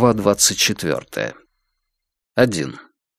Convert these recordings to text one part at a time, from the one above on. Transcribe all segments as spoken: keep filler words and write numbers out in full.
Глава двадцать четвёртая. Один.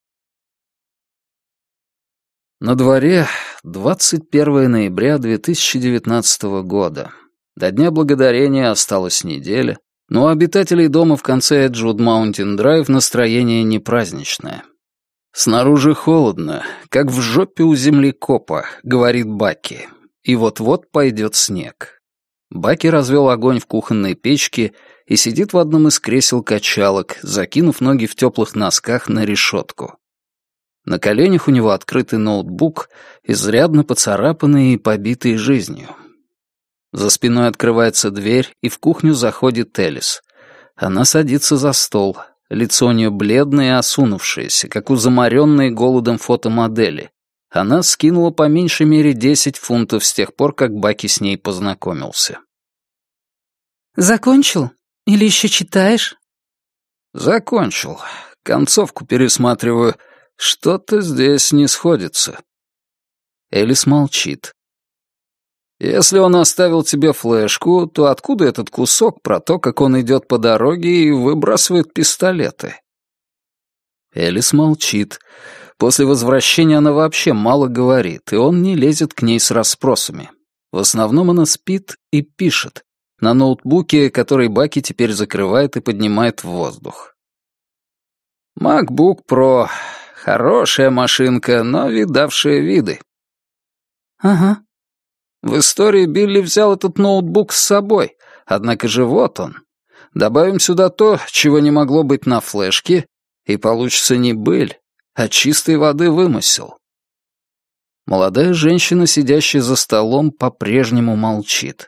На дворе двадцать первое ноября две тысячи девятнадцатого года. До Дня Благодарения осталась неделя, но у обитателей дома в конце Эджвуд Маунтин Драйв настроение не праздничное. «Снаружи холодно, как в жопе у землекопа», — говорит Баки, «и вот-вот пойдет снег». Баки развел огонь в кухонной печке и сидит в одном из кресел-качалок, закинув ноги в теплых носках на решетку. На коленях у него открытый ноутбук, изрядно поцарапанный и побитый жизнью. За спиной открывается дверь, и в кухню заходит Элис. Она садится за стол. Лицо у нее бледное и осунувшееся, как у заморенной голодом фотомодели. Она скинула по меньшей мере десять фунтов с тех пор, как Баки с ней познакомился. «Закончил? Или еще читаешь?» «Закончил. Концовку пересматриваю. Что-то здесь не сходится». Элис молчит. «Если он оставил тебе флешку, то откуда этот кусок про то, как он идет по дороге и выбрасывает пистолеты?» Элис молчит. После возвращения она вообще мало говорит, и он не лезет к ней с расспросами. В основном она спит и пишет на ноутбуке, который Баки теперь закрывает и поднимает в воздух. MacBook Pro. Хорошая машинка, но видавшая виды. «Ага». В истории Билли взял этот ноутбук с собой, однако же вот он. Добавим сюда то, чего не могло быть на флешке, и получится не быль, а чистой воды вымысел. Молодая женщина, сидящая за столом, по-прежнему молчит.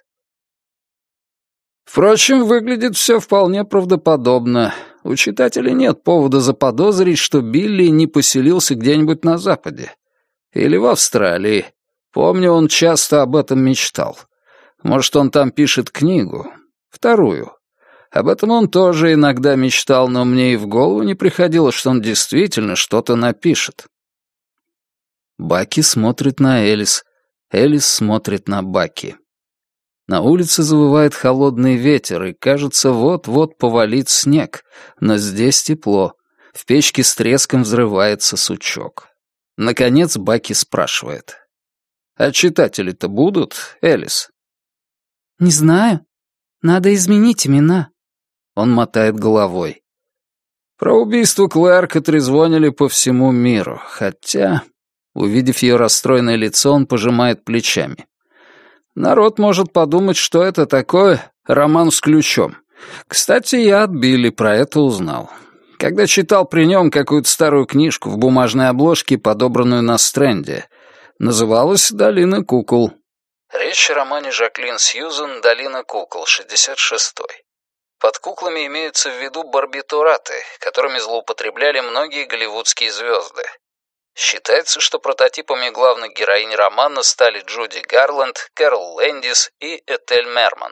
Впрочем, выглядит все вполне правдоподобно. У читателей нет повода заподозрить, что Билли не поселился где-нибудь на Западе. Или в Австралии. Помню, он часто об этом мечтал. Может, он там пишет книгу. Вторую. Об этом он тоже иногда мечтал, но мне и в голову не приходило, что он действительно что-то напишет. Баки смотрит на Элис. Элис смотрит на Баки. На улице завывает холодный ветер, и, кажется, вот-вот повалит снег, но здесь тепло. В печке с треском взрывается сучок. Наконец Баки спрашивает. «А читатели-то будут, Элис?» «Не знаю. Надо изменить имена». Он мотает головой. Про убийство Клэрка трезвонили по всему миру, хотя, увидев ее расстроенное лицо, он пожимает плечами. Народ может подумать, что это такое роман с ключом. Кстати, я от Билли про это узнал. Когда читал при нем какую-то старую книжку в бумажной обложке, подобранную на стренде, называлась «Долина кукол». Речь о романе Жаклин Сьюзен «Долина кукол», шестьдесят шестой. Под куклами имеются в виду барбитураты, которыми злоупотребляли многие голливудские звезды. Считается, что прототипами главных героинь романа стали Джуди Гарланд, Кэрол Лэндис и Этель Мерман.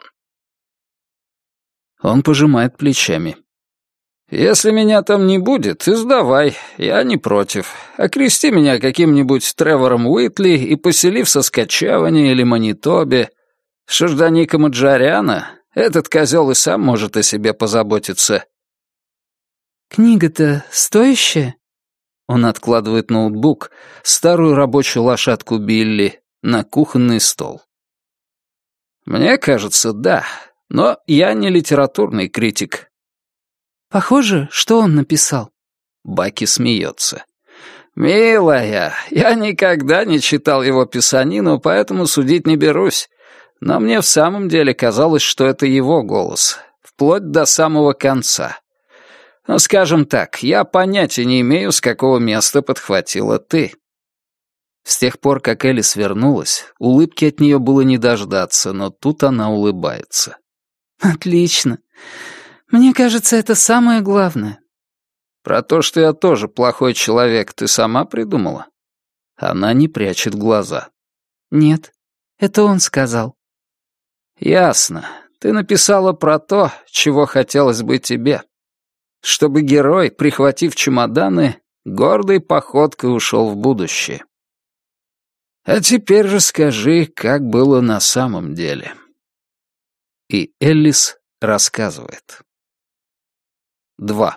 Он пожимает плечами. «Если меня там не будет, издавай, я не против. Окрести меня каким-нибудь Тревором Уитли и посели в Саскачеване или Манитобе. Что ж до Ника Маджаряна, этот козел и сам может о себе позаботиться». «Книга-то стоящая?» Он откладывает ноутбук, старую рабочую лошадку Билли, на кухонный стол. «Мне кажется, да, но я не литературный критик». «Похоже, что он написал?» Баки смеется. «Милая, я никогда не читал его писанину, поэтому судить не берусь. Но мне в самом деле казалось, что это его голос, вплоть до самого конца. Ну, скажем так, я понятия не имею, с какого места подхватила ты». С тех пор, как Элис вернулась, улыбки от нее было не дождаться, но тут она улыбается. «Отлично. Мне кажется, это самое главное». «Про то, что я тоже плохой человек, ты сама придумала?» Она не прячет глаза. «Нет, это он сказал». «Ясно. Ты написала про то, чего хотелось бы тебе. Чтобы герой, прихватив чемоданы, гордой походкой ушел в будущее. А теперь расскажи, как было на самом деле». И Элис рассказывает. два.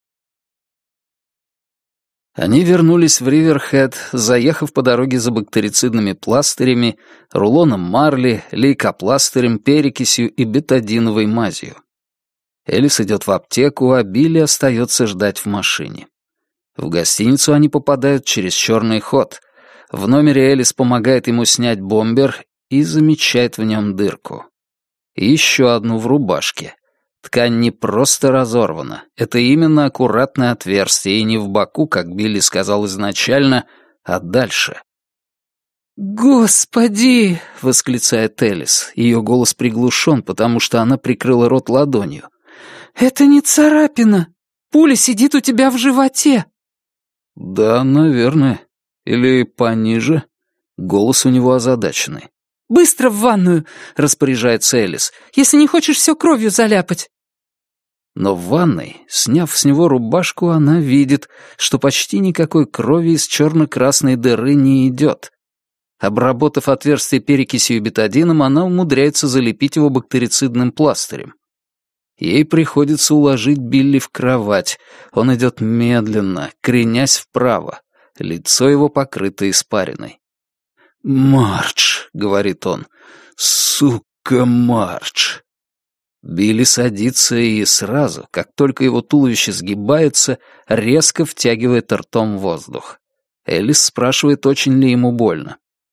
Они вернулись в Риверхед, заехав по дороге за бактерицидными пластырями, рулоном марли, лейкопластырем, перекисью и бетадиновой мазью. Элис идет в аптеку, а Билли остается ждать в машине. В гостиницу они попадают через черный ход. В номере Элис помогает ему снять бомбер и замечает в нем дырку. И еще одну в рубашке. Ткань не просто разорвана, это именно аккуратное отверстие, и не в боку, как Билли сказал изначально, а дальше. «Господи!» — восклицает Элис. Ее голос приглушен, потому что она прикрыла рот ладонью. «Это не царапина! Пуля сидит у тебя в животе!» «Да, наверное. Или пониже?» Голос у него озадаченный. «Быстро в ванную!» — распоряжается Элис, «если не хочешь все кровью заляпать». Но в ванной, сняв с него рубашку, она видит, что почти никакой крови из черно-красной дыры не идет. Обработав отверстие перекисью и бетадином, она умудряется залепить его бактерицидным пластырем. Ей приходится уложить Билли в кровать. Он идет медленно, кренясь вправо. Лицо его покрыто испариной. «Мардж», — говорит он, — «сука, Мардж». Билли садится и сразу, как только его туловище сгибается, резко втягивает ртом воздух. Элис спрашивает, очень ли ему больно.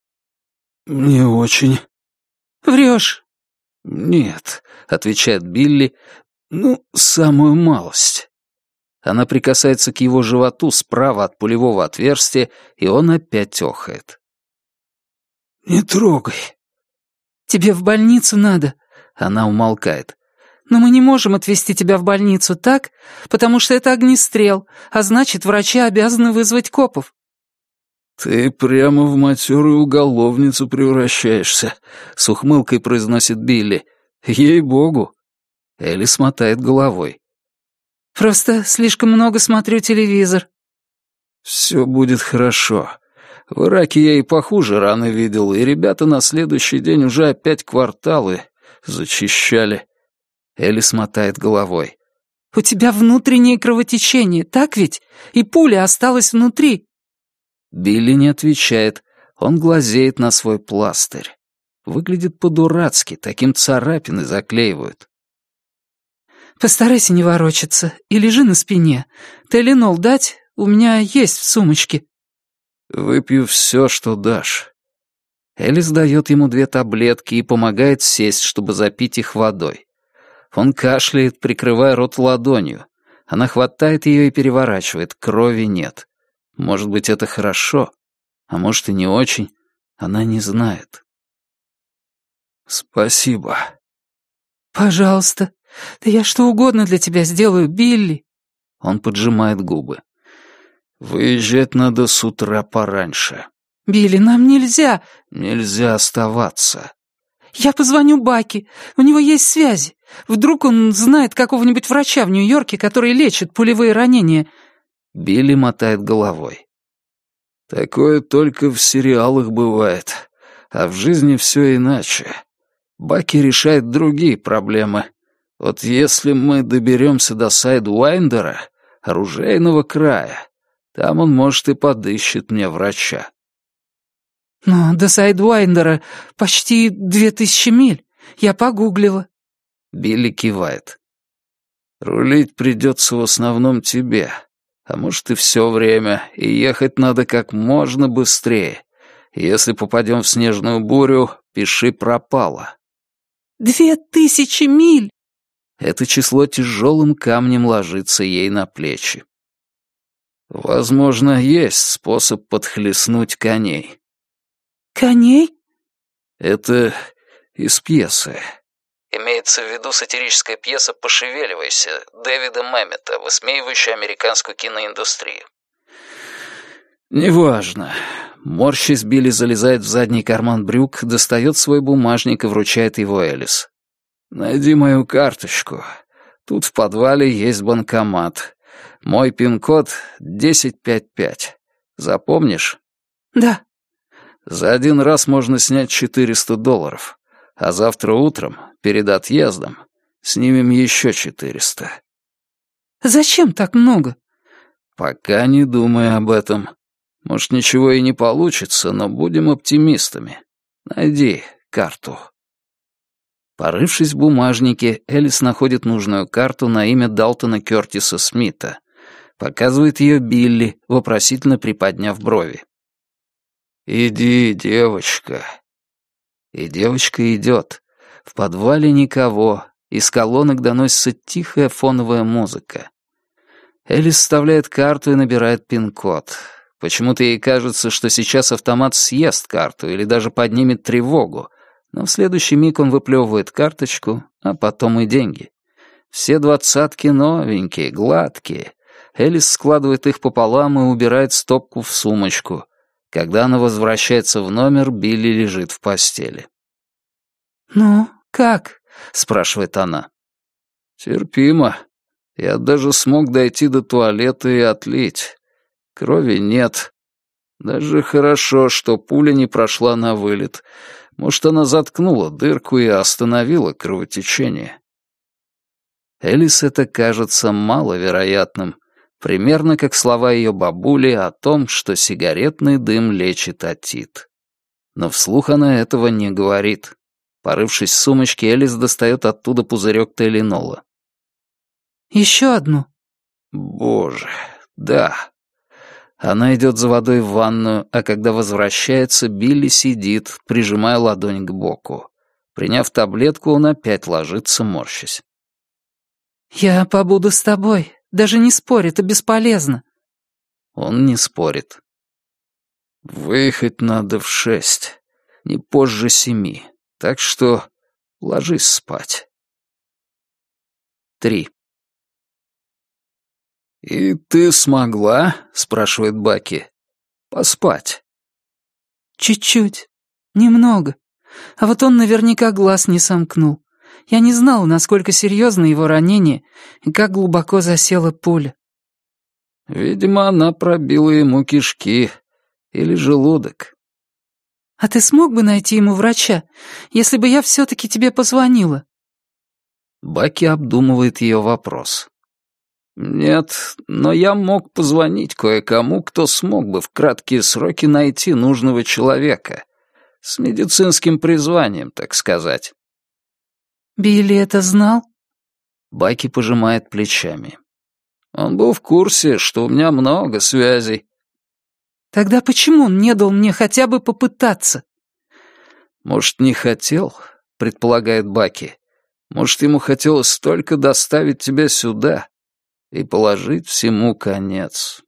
«Не очень». «Врешь». «Нет», — отвечает Билли, — «ну, самую малость». Она прикасается к его животу справа от пулевого отверстия, и он опять охает. «Не трогай». «Тебе в больницу надо». Она умолкает. «Но мы не можем отвезти тебя в больницу, так? Потому что это огнестрел, а значит, врачи обязаны вызвать копов». «Ты прямо в матерую уголовницу превращаешься», — с ухмылкой произносит Билли. «Ей-богу». Элис мотает головой. «Просто слишком много смотрю телевизор». «Все будет хорошо. В Ираке я и похуже раны видел, и ребята на следующий день уже опять кварталы зачищали». Элис мотает головой. «У тебя внутреннее кровотечение, так ведь? И пуля осталась внутри». Билли не отвечает. Он глазеет на свой пластырь. Выглядит по-дурацки, таким царапины заклеивают. «Постарайся не ворочаться и лежи на спине. Теленол дать? У меня есть в сумочке». «Выпью все, что дашь». Элис дает ему две таблетки и помогает сесть, чтобы запить их водой. Он кашляет, прикрывая рот ладонью. Она хватает ее и переворачивает, крови нет. Может быть, это хорошо, а может и не очень. Она не знает. «Спасибо». «Пожалуйста. Да я что угодно для тебя сделаю, Билли». Он поджимает губы. «Выезжать надо с утра пораньше». «Билли, нам нельзя». «Нельзя оставаться». «Я позвоню Баки. У него есть связи. Вдруг он знает какого-нибудь врача в Нью-Йорке, который лечит пулевые ранения». Билли мотает головой. «Такое только в сериалах бывает, а в жизни все иначе. Баки решает другие проблемы. Вот если мы доберемся до Сайдуайндера, оружейного края, там он, может, и подыщет мне врача». «Но до Сайдуайндера почти две тысячи миль. Я погуглила». Билли кивает. «Рулить придется в основном тебе, а может и все время, и ехать надо как можно быстрее. Если попадем в снежную бурю, пиши пропало». «Две тысячи миль!» Это число тяжелым камнем ложится ей на плечи. «Возможно, есть способ подхлестнуть коней». «Коней?» Это из пьесы. Имеется в виду сатирическая пьеса «Пошевеливайся» Дэвида Мэммета, высмеивающая американскую киноиндустрию. «Неважно». Морщись, Билли залезает в задний карман брюк, достает свой бумажник и вручает его Элис. «Найди мою карточку. Тут в подвале есть банкомат. Мой пин-код десять пятьдесят пять. Запомнишь?» «Да». «За один раз можно снять четыреста долларов, а завтра утром, перед отъездом, снимем еще четыреста». Зачем так много?» «Пока не думай об этом. Может, ничего и не получится, но будем оптимистами. Найди карту». Порывшись в бумажнике, Элис находит нужную карту на имя Далтона Кёртиса Смита. Показывает ее Билли, вопросительно приподняв брови. «Иди, девочка». И девочка идет. В подвале никого, из колонок доносится тихая фоновая музыка. Элис вставляет карту и набирает пин-код. Почему-то ей кажется, что сейчас автомат съест карту или даже поднимет тревогу, но в следующий миг он выплевывает карточку, а потом и деньги. Все двадцатки новенькие, гладкие. Элис складывает их пополам и убирает стопку в сумочку. Когда она возвращается в номер, Билли лежит в постели. «Ну, как?» — спрашивает она. «Терпимо. Я даже смог дойти до туалета и отлить. Крови нет. Даже хорошо, что пуля не прошла на вылет. Может, она заткнула дырку и остановила кровотечение». Элис это кажется маловероятным, примерно как слова ее бабули о том, что сигаретный дым лечит отит. Но вслух она этого не говорит. Порывшись в сумочке, Элис достает оттуда пузырек тайленола. «Еще одну?» «Боже, да». Она идет за водой в ванную, а когда возвращается, Билли сидит, прижимая ладонь к боку. Приняв таблетку, он опять ложится, морщась. «Я побуду с тобой. Даже не спорь, это бесполезно». Он не спорит. «Выехать надо в шесть, не позже семи, так что ложись спать». Три. «И ты смогла, — спрашивает Баки, — поспать?» «Чуть-чуть. Немного. А вот он наверняка глаз не сомкнул. Я не знала, насколько серьезно его ранение и как глубоко засела пуля». «Видимо, она пробила ему кишки или желудок». «А ты смог бы найти ему врача, если бы я все-таки тебе позвонила?» Баки обдумывает ее вопрос. «Нет, но я мог позвонить кое-кому, кто смог бы в краткие сроки найти нужного человека. С медицинским призванием, так сказать». «Билли это знал?» Баки пожимает плечами. «Он был в курсе, что у меня много связей». «Тогда почему он не дал мне хотя бы попытаться?» «Может, не хотел?» — предполагает Баки. «Может, ему хотелось только доставить тебя сюда и положить всему конец».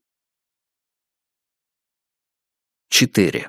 Четыре.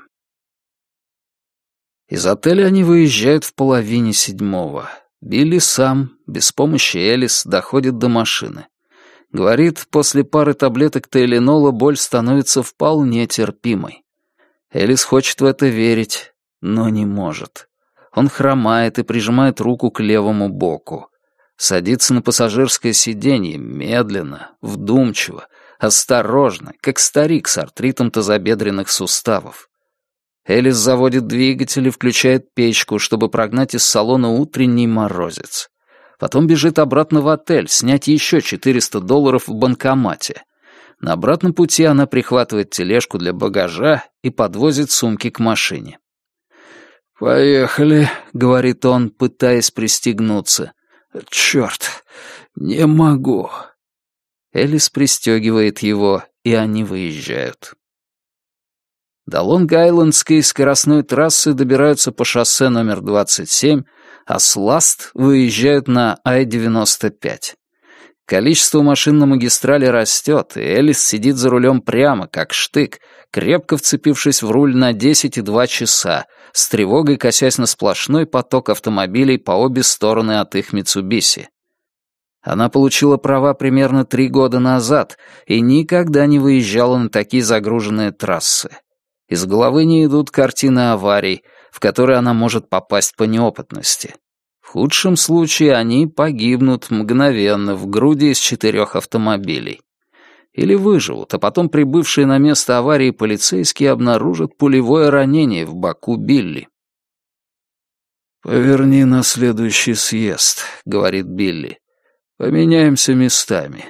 Из отеля они выезжают в половине седьмого. Билли сам, без помощи Элис, доходит до машины. Говорит, после пары таблеток тайленола боль становится вполне терпимой. Элис хочет в это верить, но не может. Он хромает и прижимает руку к левому боку. Садится на пассажирское сиденье медленно, вдумчиво, осторожно, как старик с артритом тазобедренных суставов. Элис заводит двигатель и включает печку, чтобы прогнать из салона утренний морозец. Потом бежит обратно в отель, снять еще четыреста долларов в банкомате. На обратном пути она прихватывает тележку для багажа и подвозит сумки к машине. «Поехали», — говорит он, пытаясь пристегнуться. «Черт, не могу». Элис пристегивает его, и они выезжают. До Лонг-Айлендской скоростной трассы добираются по шоссе номер двадцать семь, а с Ласт выезжают на Ай девяносто пять. Количество машин на магистрали растет, и Элис сидит за рулем прямо, как штык, крепко вцепившись в руль на десять и два часа, с тревогой косясь на сплошной поток автомобилей по обе стороны от их Митсубиси. Она получила права примерно три года назад и никогда не выезжала на такие загруженные трассы. Из головы не идут картины аварий, в которые она может попасть по неопытности. В худшем случае они погибнут мгновенно в груди из четырех автомобилей. Или выживут, а потом прибывшие на место аварии полицейские обнаружат пулевое ранение в боку Билли. «Поверни на следующий съезд», — говорит Билли. «Поменяемся местами.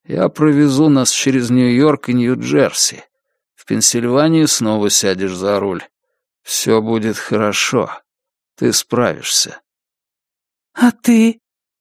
Я провезу нас через Нью-Йорк и Нью-Джерси. В Пенсильвании снова сядешь за руль. Все будет хорошо. Ты справишься». «А ты?»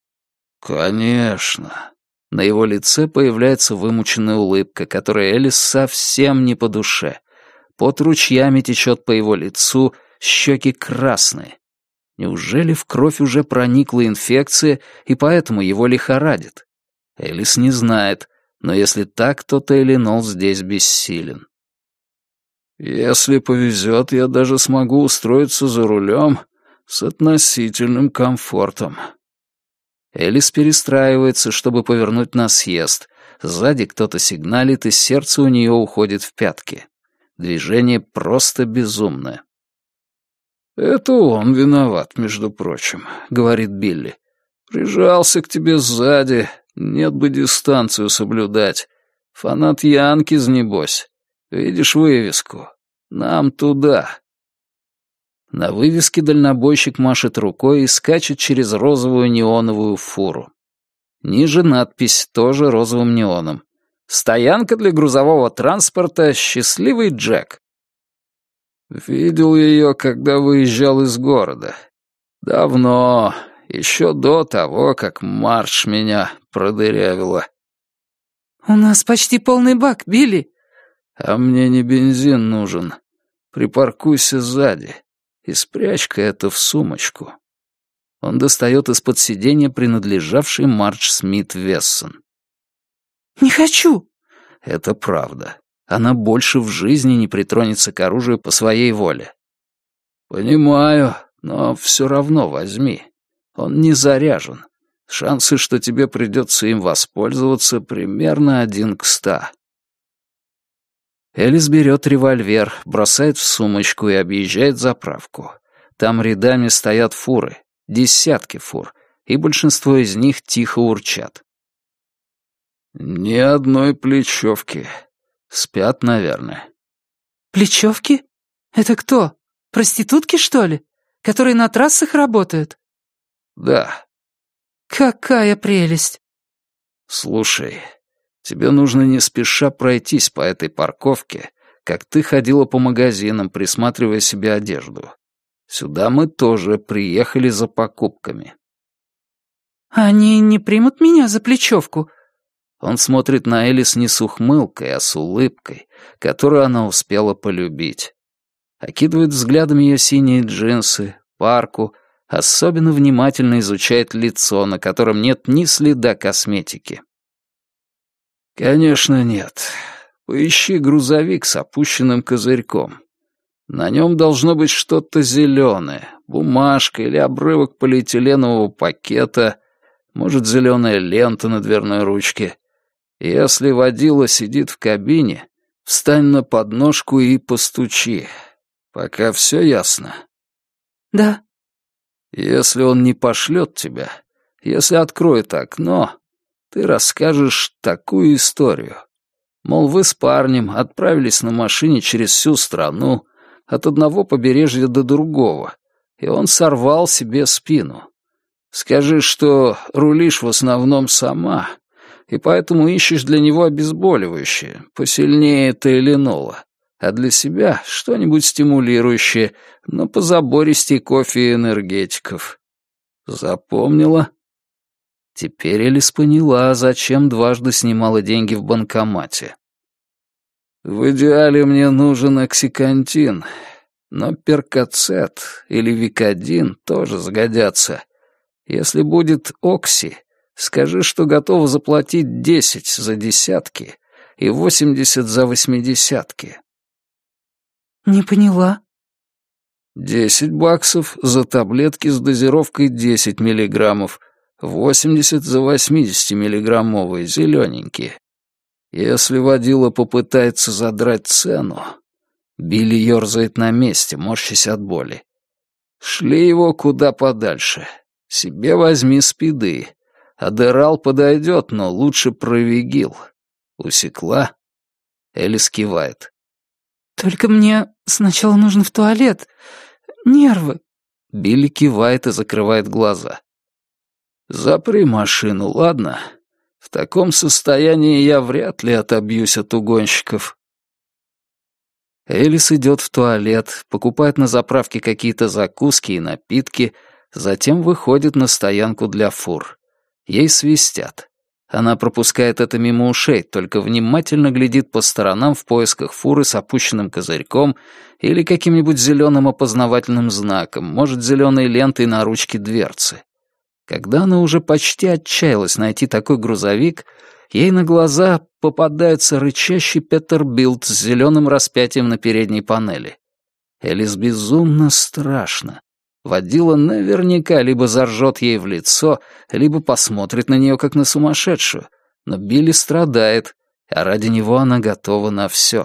«Конечно». На его лице появляется вымученная улыбка, которая Элис совсем не по душе. Пот ручьями течет по его лицу, щеки красные. Неужели в кровь уже проникла инфекция, и поэтому его лихорадит? Элис не знает, но если так, то Тейлинол здесь бессилен. «Если повезет, я даже смогу устроиться за рулем с относительным комфортом». Элис перестраивается, чтобы повернуть на съезд. Сзади кто-то сигналит, и сердце у нее уходит в пятки. Движение просто безумное. «Это он виноват, между прочим», — говорит Билли. «Прижался к тебе сзади, нет бы дистанцию соблюдать. Фанат Янкиз, небось. Видишь вывеску? Нам туда». На вывеске дальнобойщик машет рукой и скачет через розовую неоновую фуру. Ниже надпись, тоже розовым неоном. «Стоянка для грузового транспорта «Счастливый Джек». Видел ее, когда выезжал из города. Давно, еще до того, как марш меня продырявила. «У нас почти полный бак, Билли». «А мне не бензин нужен. Припаркуйся сзади и спрячь-ка это в сумочку». Он достает из-под сиденья принадлежавший Мардж Смит Вессон. «Не хочу». Это правда. Она больше в жизни не притронется к оружию по своей воле. «Понимаю, но все равно возьми. Он не заряжен. Шансы, что тебе придется им воспользоваться, примерно один к ста». Элис берет револьвер, бросает в сумочку и объезжает заправку. Там рядами стоят фуры, десятки фур, и большинство из них тихо урчат. «Ни одной плечевки. Спят, наверное». «Плечевки? Это кто? Проститутки, что ли? Которые на трассах работают?» «Да». «Какая прелесть!» «Слушай, тебе нужно не спеша пройтись по этой парковке, как ты ходила по магазинам, присматривая себе одежду. Сюда мы тоже приехали за покупками». «Они не примут меня за плечевку?» Он смотрит на Элис не с ухмылкой, а с улыбкой, которую она успела полюбить. Окидывает взглядом ее синие джинсы, парку, особенно внимательно изучает лицо, на котором нет ни следа косметики. «Конечно нет. Поищи грузовик с опущенным козырьком. На нем должно быть что-то зеленое, бумажка или обрывок полиэтиленового пакета, может, зеленая лента на дверной ручке. Если водила сидит в кабине, встань на подножку и постучи. Пока все ясно?» «Да». «Если он не пошлет тебя, если откроет окно, ты расскажешь такую историю. Мол, вы с парнем отправились на машине через всю страну, от одного побережья до другого, и он сорвал себе спину. Скажи, что рулишь в основном сама, и поэтому ищешь для него обезболивающее, посильнее Тейленола, а для себя что-нибудь стимулирующее, но позабористей кофе и энергетиков. Запомнила?» Теперь Элис поняла, зачем дважды снимала деньги в банкомате. «В идеале мне нужен оксикантин, но перкоцет или викодин тоже сгодятся. Если будет окси, скажи, что готова заплатить десять за десятки и восемьдесят за восьмидесятки». «Не поняла». «Десять баксов за таблетки с дозировкой десять миллиграммов, восемьдесят за восьмидесятимиллиграммовые, зелененькие. Если водила попытается задрать цену...» Билли ерзает на месте, морщась от боли. «Шли его куда подальше. Себе возьми спиды. Адерал подойдет, но лучше провигил. Усекла?» Элис кивает. «Только мне сначала нужно в туалет. Нервы». Билли кивает и закрывает глаза. «Запри машину, ладно? В таком состоянии я вряд ли отобьюсь от угонщиков». Элис идет в туалет, покупает на заправке какие-то закуски и напитки, затем выходит на стоянку для фур. Ей свистят. Она пропускает это мимо ушей, только внимательно глядит по сторонам в поисках фуры с опущенным козырьком или каким-нибудь зеленым опознавательным знаком, может, зеленой лентой на ручке дверцы. Когда она уже почти отчаялась найти такой грузовик, ей на глаза попадается рычащий Петербилт с зеленым распятием на передней панели. Элис безумно страшно. Водила наверняка либо заржет ей в лицо, либо посмотрит на нее как на сумасшедшую. Но Билли страдает, а ради него она готова на все.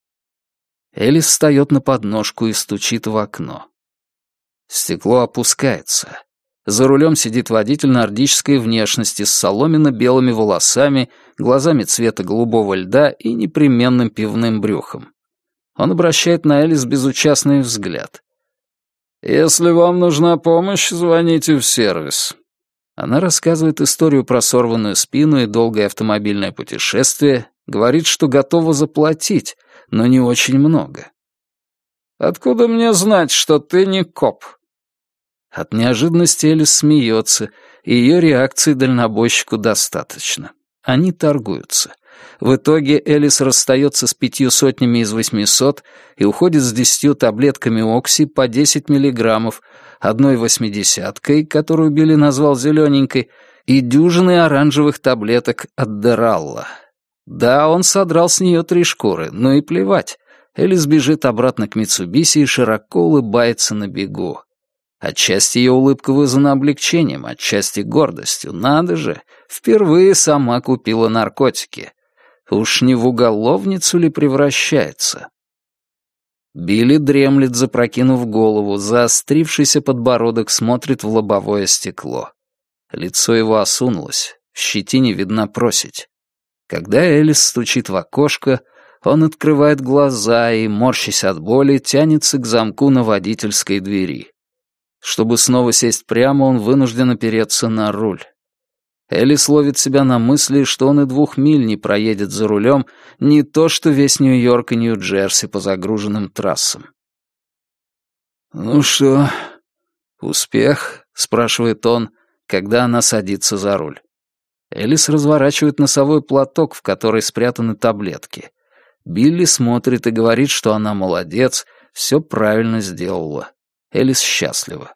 Элис встает на подножку и стучит в окно. Стекло опускается. За рулем сидит водитель нордической внешности с соломенно-белыми волосами, глазами цвета голубого льда и непременным пивным брюхом. Он обращает на Элис безучастный взгляд. «Если вам нужна помощь, звоните в сервис». Она рассказывает историю про сорванную спину и долгое автомобильное путешествие, говорит, что готова заплатить, но не очень много. «Откуда мне знать, что ты не коп?» От неожиданности Элис смеется, и ее реакции дальнобойщику достаточно. Они торгуются. В итоге Элис расстается с пятью сотнями из восьмисот и уходит с десятью таблетками окси по десять миллиграммов, одной восьмидесяткой, которую Билли назвал зелененькой, и дюжиной оранжевых таблеток от Дералла. Да, он содрал с нее три шкуры, но и плевать. Элис бежит обратно к Митсубиси и широко улыбается на бегу. Отчасти ее улыбка вызвана облегчением, отчасти гордостью. Надо же, впервые сама купила наркотики. Уж не в уголовницу ли превращается? Билли дремлет, запрокинув голову, заострившийся подбородок смотрит в лобовое стекло. Лицо его осунулось, в щетине видна просить. Когда Элис стучит в окошко, он открывает глаза и, морщась от боли, тянется к замку на водительской двери. Чтобы снова сесть прямо, он вынужден опереться на руль. Элис ловит себя на мысли, что он и двух миль не проедет за рулем, не то что весь Нью-Йорк и Нью-Джерси по загруженным трассам. «Ну что, успех?» — спрашивает он, когда она садится за руль. Элис разворачивает носовой платок, в который спрятаны таблетки. Билли смотрит и говорит, что она молодец, все правильно сделала. Элис счастлива.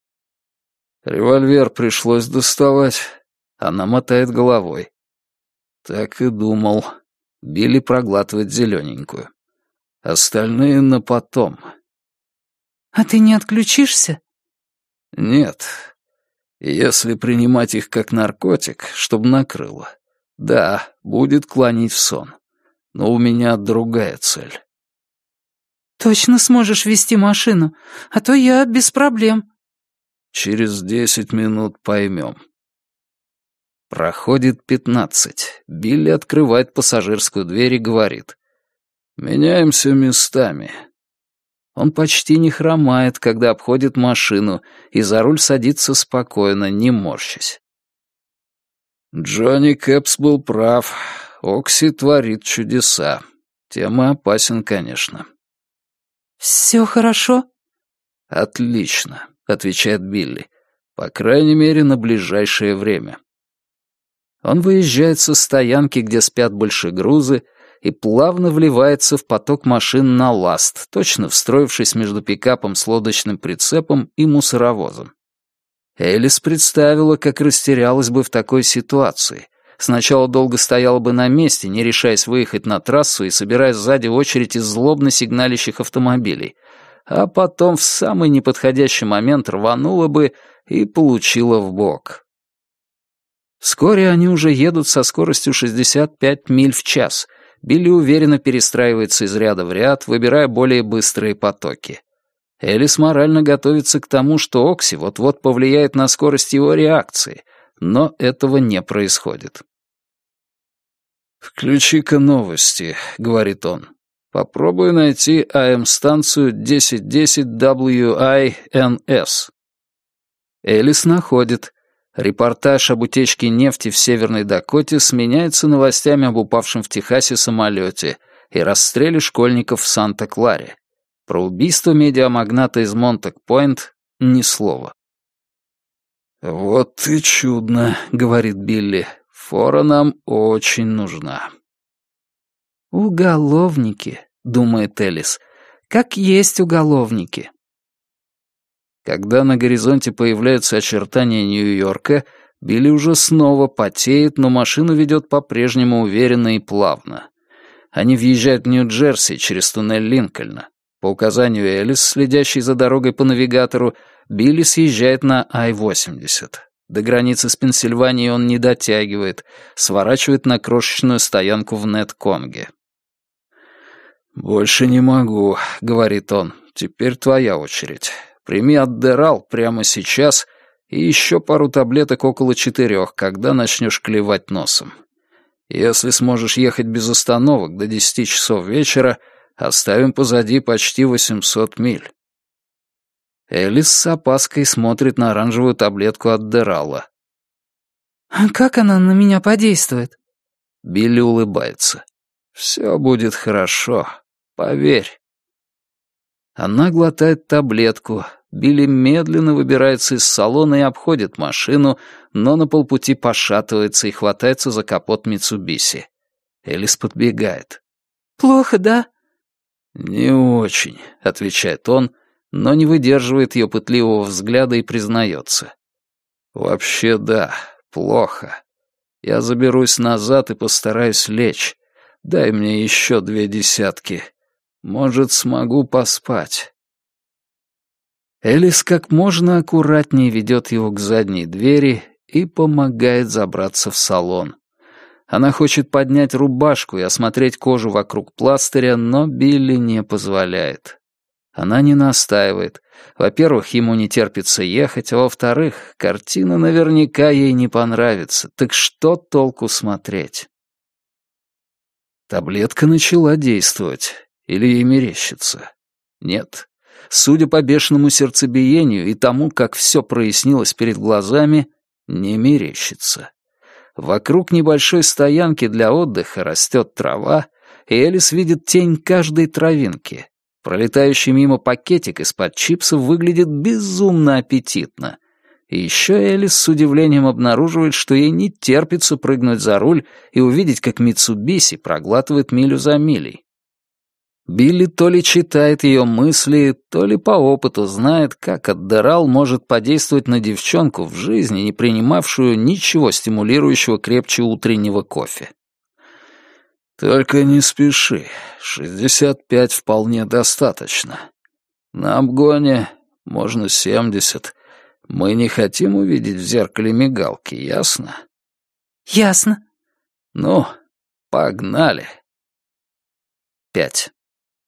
«Револьвер пришлось доставать». Она мотает головой. «Так и думал». Билли проглатывает зелененькую. «Остальные на потом». «А ты не отключишься?» «Нет. Если принимать их как наркотик, чтобы накрыло. Да, будет клонить в сон. Но у меня другая цель». «Точно сможешь вести машину? А то я без проблем». «Через десять минут поймем». Проходит пятнадцать. Билли открывает пассажирскую дверь и говорит. «Меняемся местами». Он почти не хромает, когда обходит машину, и за руль садится спокойно, не морщась. Джонни Кэпс был прав. Окси творит чудеса. Тем и опасен, конечно. «Все хорошо?» «Отлично», — отвечает Билли. «По крайней мере, на ближайшее время». Он выезжает со стоянки, где спят большегрузы, и плавно вливается в поток машин на ласт, точно встроившись между пикапом с лодочным прицепом и мусоровозом. Элис представила, как растерялась бы в такой ситуации. Сначала долго стояла бы на месте, не решаясь выехать на трассу и собирая сзади очередь из злобно сигналящих автомобилей, а потом в самый неподходящий момент рванула бы и получила в бок. Вскоре они уже едут со скоростью шестьдесят пять миль в час. Билли уверенно перестраивается из ряда в ряд, выбирая более быстрые потоки. Элис морально готовится к тому, что Окси вот-вот повлияет на скорость его реакции, но этого не происходит. «Включи-ка новости», — говорит он. «Попробуй найти эй эм-станцию десять десять дабл ю ай эн эс». Элис находит. Репортаж об утечке нефти в Северной Дакоте сменяется новостями об упавшем в Техасе самолете и расстреле школьников в Санта-Кларе. Про убийство медиамагната из Монтек-Пойнт ни слова. «Вот и чудно», — говорит Билли. «Фора нам очень нужна». «Уголовники», — думает Элис. «Как есть уголовники». Когда на горизонте появляются очертания Нью-Йорка, Билли уже снова потеет, но машину ведет по-прежнему уверенно и плавно. Они въезжают в Нью-Джерси через туннель Линкольна. По указанию Элис, следящей за дорогой по навигатору, Билли съезжает на Ай восемьдесят. До границы с Пенсильванией он не дотягивает, сворачивает на крошечную стоянку в Нет-Конге. «Больше не могу», — говорит он. «Теперь твоя очередь. Прими Аддерал прямо сейчас и еще пару таблеток около четырех, когда начнешь клевать носом. Если сможешь ехать без остановок до десяти часов вечера, оставим позади почти восемьсот миль». Элис с опаской смотрит на оранжевую таблетку Аддерала. «А как она на меня подействует?» Билли улыбается. «Все будет хорошо, поверь». Она глотает таблетку. Билли медленно выбирается из салона и обходит машину, но на полпути пошатывается и хватается за капот Митсубиси. Элис подбегает. «Плохо, да?» «Не очень», — отвечает он, но не выдерживает ее пытливого взгляда и признается. «Вообще да, плохо. Я заберусь назад и постараюсь лечь. Дай мне еще две десятки. Может, смогу поспать». Элис как можно аккуратнее ведет его к задней двери и помогает забраться в салон. Она хочет поднять рубашку и осмотреть кожу вокруг пластыря, но Билли не позволяет. Она не настаивает. Во-первых, ему не терпится ехать, а во-вторых, картина наверняка ей не понравится, так что толку смотреть? Таблетка начала действовать. Или ей мерещится? Нет. Судя по бешеному сердцебиению и тому, как все прояснилось перед глазами, не мерещится. Вокруг небольшой стоянки для отдыха растет трава, и Элис видит тень каждой травинки. Пролетающий мимо пакетик из-под чипсов выглядит безумно аппетитно. И еще Элис с удивлением обнаруживает, что ей не терпится прыгнуть за руль и увидеть, как Митсубиси проглатывает милю за милей. Билли то ли читает ее мысли, то ли по опыту знает, как Аддерал может подействовать на девчонку в жизни, не принимавшую ничего стимулирующего крепче утреннего кофе. «Только не спеши, шестьдесят пять вполне достаточно. На обгоне можно семьдесят. Мы не хотим увидеть в зеркале мигалки, ясно?» «Ясно». «Ну, погнали». Пять.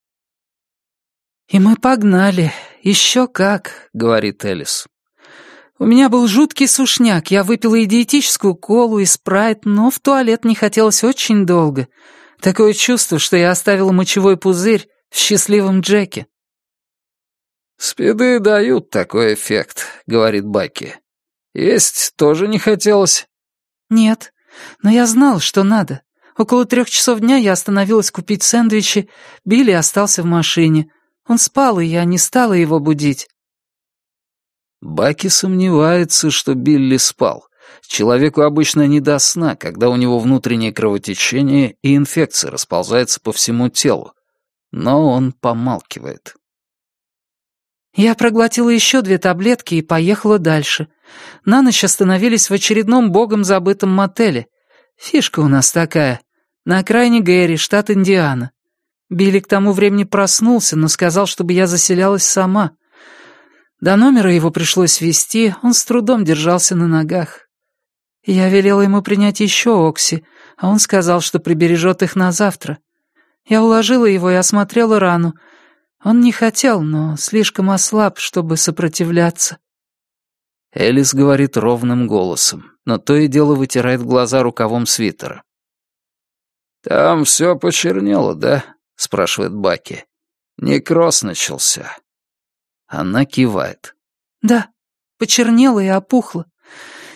«И мы погнали. Еще как», — говорит Элис. «У меня был жуткий сушняк. Я выпила и диетическую колу, и спрайт, но в туалет не хотелось очень долго. Такое чувство, что я оставила мочевой пузырь в счастливом Джеке». «Спиды дают такой эффект», — говорит Баки. «Есть тоже не хотелось?» «Нет, но я знал, что надо. Около трех часов дня я остановилась купить сэндвичи, Билли остался в машине. Он спал, и я не стала его будить». Баки сомневается, что Билли спал. Человеку обычно не до сна, когда у него внутреннее кровотечение и инфекция расползается по всему телу. Но он помалкивает. «Я проглотила еще две таблетки и поехала дальше. На ночь остановились в очередном богом забытом мотеле. Фишка у нас такая. На окраине Гэри, штат Индиана. Билли к тому времени проснулся, но сказал, чтобы я заселялась сама. До номера его пришлось везти, он с трудом держался на ногах. Я велела ему принять еще окси, а он сказал, что прибережет их на завтра. Я уложила его и осмотрела рану. Он не хотел, но слишком ослаб, чтобы сопротивляться». Элис говорит ровным голосом, но то и дело вытирает глаза рукавом свитера. «Там все почернело, да?» — спрашивает Баки. «Некроз начался». Она кивает. «Да, почернело и опухло.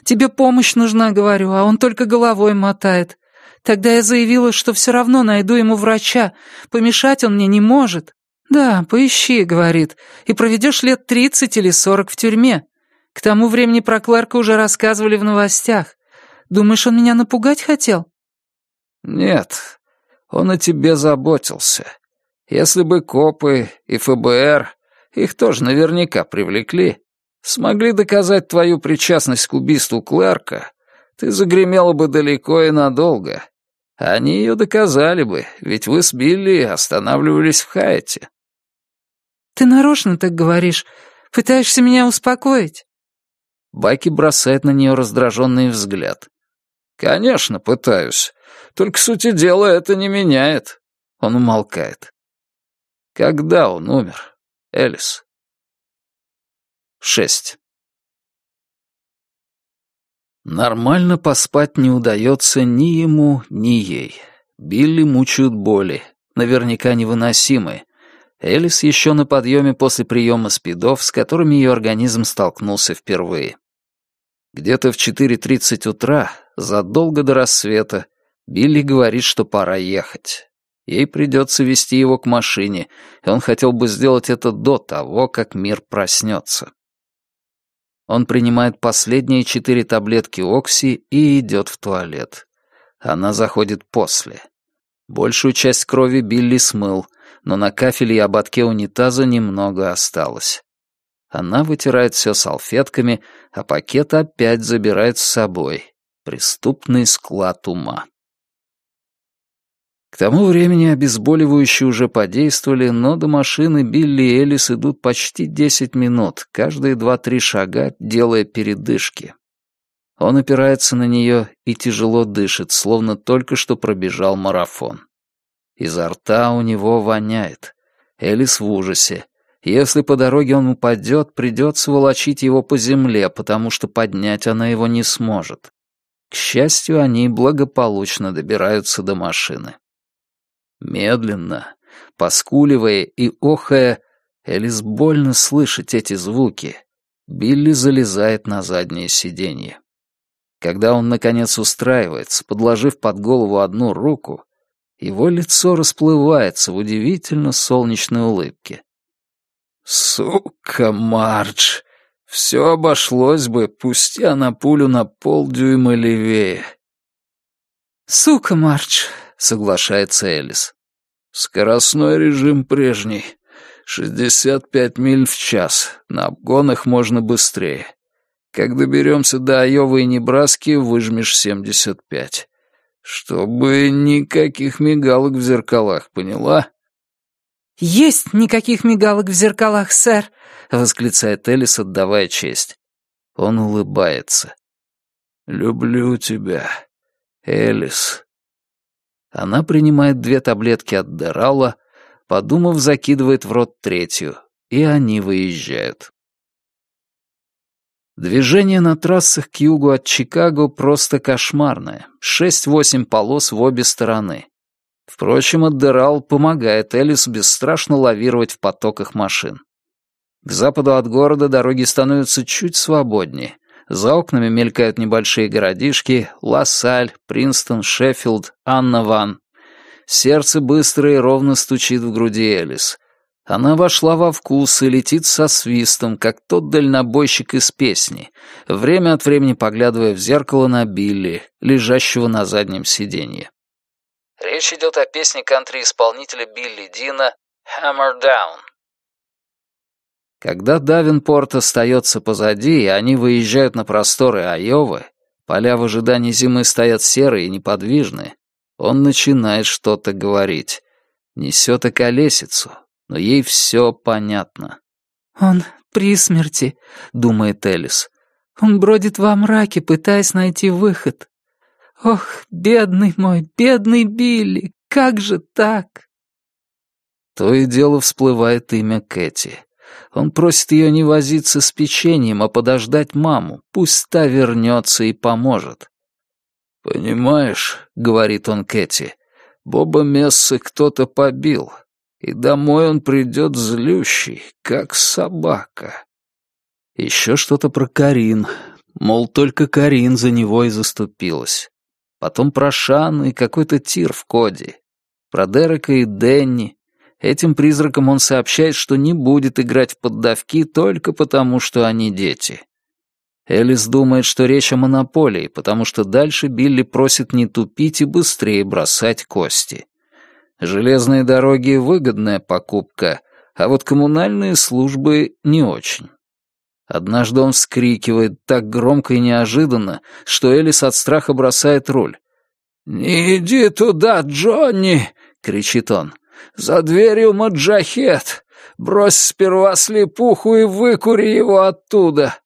Тебе помощь нужна, говорю, а он только головой мотает. Тогда я заявила, что все равно найду ему врача. Помешать он мне не может. Да, поищи, говорит, и проведешь лет тридцать или сорок в тюрьме. К тому времени про Клэрка уже рассказывали в новостях. Думаешь, он меня напугать хотел? Нет, он о тебе заботился. Если бы копы и эф бэ эр, их тоже наверняка привлекли, смогли доказать твою причастность к убийству Клэрка, ты загремела бы далеко и надолго. Они ее доказали бы, ведь вы с Билли останавливались в Хайете. Ты нарочно так говоришь. Пытаешься меня успокоить? Баки бросает на нее раздраженный взгляд. «Конечно, пытаюсь. Только сути дела это не меняет». Он умолкает. «Когда он умер, Элис?» Шесть. Нормально поспать не удается ни ему, ни ей. Билли мучают боли, наверняка невыносимые. Элис еще на подъеме после приема спидов, с которыми ее организм столкнулся впервые. Где-то в четыре тридцать утра, задолго до рассвета, Билли говорит, что пора ехать. Ей придется везти его к машине, и он хотел бы сделать это до того, как мир проснется. Он принимает последние четыре таблетки Окси и идет в туалет. Она заходит после. Большую часть крови Билли смыл, но на кафеле и ободке унитаза немного осталось. Она вытирает все салфетками, а пакет опять забирает с собой. Преступный склад ума. К тому времени обезболивающие уже подействовали, но до машины Билли и Элис идут почти десять минут, каждые два-три шага, делая передышки. Он опирается на нее и тяжело дышит, словно только что пробежал марафон. Изо рта у него воняет. Элис в ужасе. Если по дороге он упадет, придется волочить его по земле, потому что поднять она его не сможет. К счастью, они благополучно добираются до машины. Медленно, поскуливая и охая, Элис больно слышать эти звуки. Билли залезает на заднее сиденье. Когда он, наконец, устраивается, подложив под голову одну руку, его лицо расплывается в удивительно солнечной улыбке. «Сука, Мардж! Все обошлось бы, пусти она пулю на полдюйма левее». «Сука, Мардж!» — соглашается Элис. «Скоростной режим прежний. шестьдесят пять миль в час. На обгонах можно быстрее. Как доберемся до Айовы и Небраски, выжмешь семьдесят пять. Чтобы никаких мигалок в зеркалах, поняла?» «Есть никаких мигалок в зеркалах, сэр!» — восклицает Элис, отдавая честь. Он улыбается. «Люблю тебя, Элис». Она принимает две таблетки от Дерала, подумав, закидывает в рот третью, и они выезжают. Движение на трассах к югу от Чикаго просто кошмарное. Шесть-восемь полос в обе стороны. Впрочем, Аддерал помогает Элис бесстрашно лавировать в потоках машин. К западу от города дороги становятся чуть свободнее. За окнами мелькают небольшие городишки — Лассаль, Принстон, Шеффилд, Анна-Ван. Сердце быстро и ровно стучит в груди Элис. Она вошла во вкус и летит со свистом, как тот дальнобойщик из песни, время от времени поглядывая в зеркало на Билли, лежащего на заднем сиденье. Речь идет о песне кантри-исполнителя Билли Дина «Hammer Down». Когда Давинпорт остается позади, и они выезжают на просторы Айовы, поля в ожидании зимы стоят серые и неподвижные, он начинает что-то говорить. Несет околесицу, но ей все понятно. «Он при смерти», — думает Элис. «Он бродит во мраке, пытаясь найти выход. Ох, бедный мой, бедный Билли, как же так?» То и дело всплывает имя Кэти. Он просит ее не возиться с печеньем, а подождать маму, пусть та вернется и поможет. «Понимаешь», — говорит он Кэти, — «Боба Мессы кто-то побил, и домой он придет злющий, как собака». Еще что-то про Карин. мол, только Карин за него и заступилась. Потом про Шан и какой-то тир в Коди. Про Дерека и Дэнни. Этим призракам он сообщает, что не будет играть в поддавки только потому, что они дети. Элис думает, что речь о монополии, потому что дальше Билли просит не тупить и быстрее бросать кости. Железные дороги — выгодная покупка, а вот коммунальные службы — не очень. Однажды он вскрикивает так громко и неожиданно, что Элис от страха бросает руль. «Не иди туда, Джонни!» — кричит он. «За дверью маджахет! Брось сперва слепуху и выкури его оттуда!»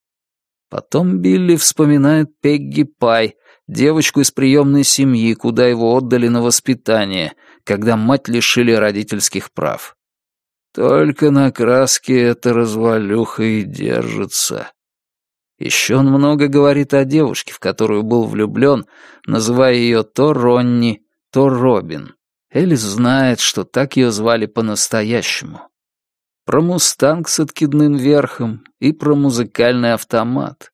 Потом Билли вспоминает Пегги Пай, девочку из приемной семьи, куда его отдали на воспитание, когда мать лишили родительских прав. Только на краске эта развалюха и держится. Еще он много говорит о девушке, в которую был влюблен, называя ее то Ронни, то Робин. Элис знает, что так ее звали по-настоящему. Про мустанг с откидным верхом и про музыкальный автомат.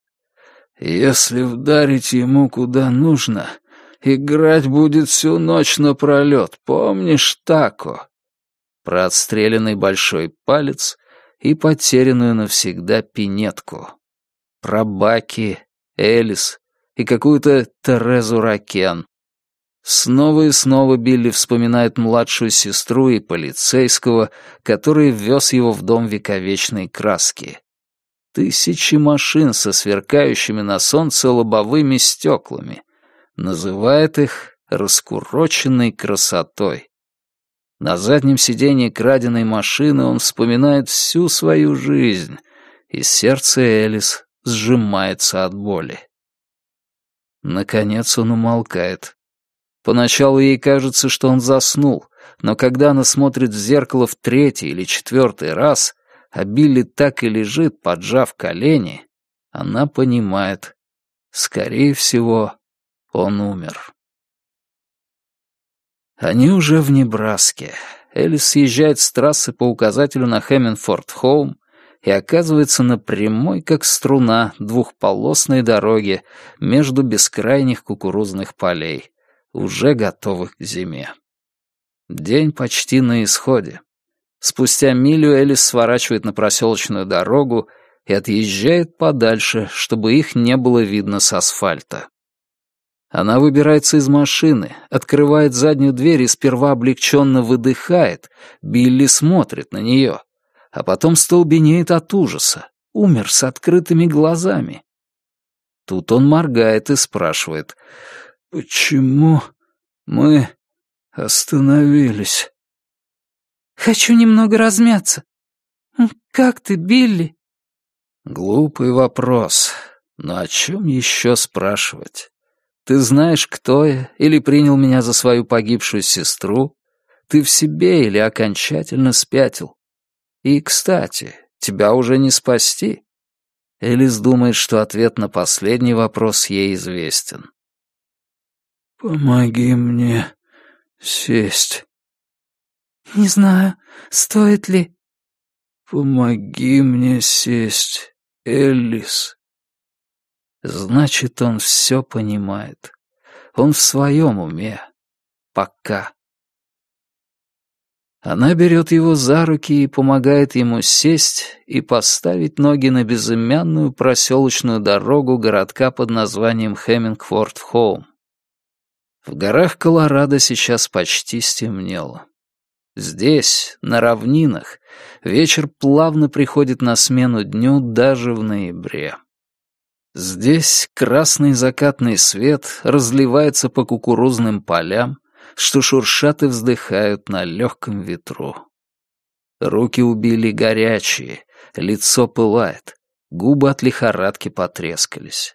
Если вдарить ему куда нужно, играть будет всю ночь напролет, помнишь, Тако? Про отстрелянный большой палец и потерянную навсегда пинетку. Про Баки, Элис и какую-то Терезу Ракен. Снова и снова Билли вспоминает младшую сестру и полицейского, который ввез его в дом вековечной краски. Тысячи машин со сверкающими на солнце лобовыми стеклами. Называет их раскуроченной красотой. На заднем сиденье краденой машины он вспоминает всю свою жизнь, и сердце Элис сжимается от боли. Наконец он умолкает. Поначалу ей кажется, что он заснул, но когда она смотрит в зеркало в третий или четвертый раз, а Билли так и лежит, поджав колени, она понимает, скорее всего, он умер. Они уже в Небраске. Элис съезжает с трассы по указателю на Хэмминфорд-Хоум и оказывается на прямой, как струна, двухполосной дороге между бескрайних кукурузных полей, уже готовых к зиме. День почти на исходе. Спустя милю Элис сворачивает на проселочную дорогу и отъезжает подальше, чтобы их не было видно с асфальта. Она выбирается из машины, открывает заднюю дверь и сперва облегченно выдыхает. Билли смотрит на нее, а потом столбенеет от ужаса. Умер с открытыми глазами. Тут он моргает и спрашивает: «Почему мы остановились?» «Хочу немного размяться. Как ты, Билли?» Глупый вопрос, но о чем еще спрашивать? Ты знаешь, кто я, или принял меня за свою погибшую сестру? Ты в себе или окончательно спятил? И, кстати, тебя уже не спасти. Элис думает, что ответ на последний вопрос ей известен. «Помоги мне сесть». «Не знаю, стоит ли...» «Помоги мне сесть, Элис». Значит, он все понимает. Он в своем уме. Пока. Она берет его за руки и помогает ему сесть и поставить ноги на безымянную проселочную дорогу городка под названием Хэммингфорд-Хоум. В горах Колорадо сейчас почти стемнело. Здесь, на равнинах, вечер плавно приходит на смену дню даже в ноябре. Здесь красный закатный свет разливается по кукурузным полям, что шуршат и вздыхают на легком ветру. Руки у Билли горячие, лицо пылает, губы от лихорадки потрескались.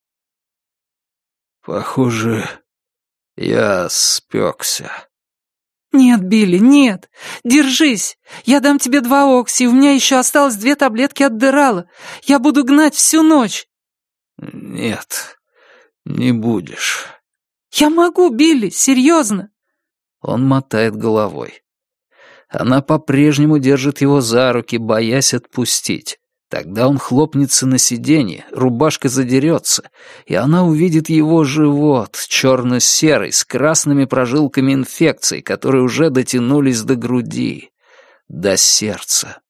«Похоже, я спекся». «Нет, Билли, нет! Держись! Я дам тебе два окси, у меня еще осталось две таблетки от Дерала. Я буду гнать всю ночь!» «Нет, не будешь». «Я могу, Билли, серьезно!» Он мотает головой. Она по-прежнему держит его за руки, боясь отпустить. Тогда он хлопнется на сиденье, рубашка задерется, и она увидит его живот, черно-серый, с красными прожилками инфекций, которые уже дотянулись до груди, до сердца.